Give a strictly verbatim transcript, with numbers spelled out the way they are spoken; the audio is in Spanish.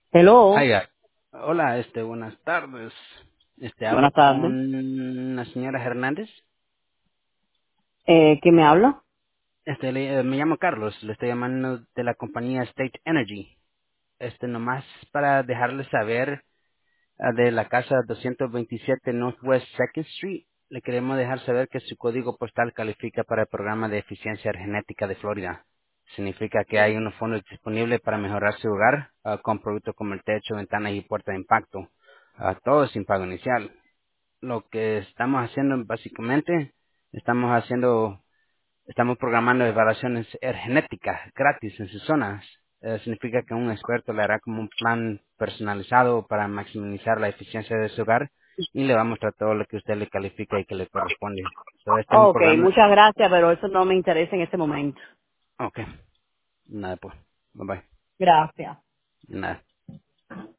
Hello, Hiya. Hola, este, buenas tardes. Este, hablo buenas tardes. con la señora Hernández. Eh, ¿Quién me habla? Este, le- eh, me llamo Carlos, le estoy llamando de la compañía State Energy. Este, nomás para dejarle saber ah, de la casa doscientos veintisiete Northwest second Street, le queremos dejar saber que su código postal califica para el programa de eficiencia energética de Florida. Significa que hay unos fondos disponibles para mejorar su hogar ah, con productos como el techo, ventanas y puerta de impacto. Ah, todo sin pago inicial. Lo que estamos haciendo básicamente, estamos haciendo, estamos programando evaluaciones er- genéticas gratis en sus zonas. Eh, significa que un experto le hará como un plan personalizado para maximizar la eficiencia de su hogar y le va a mostrar todo lo que usted le califica y que le corresponde. So, este es un Ok, programa. muchas gracias, pero eso no me interesa en este momento. Ok, nada pues. Bye bye. Gracias. Nada.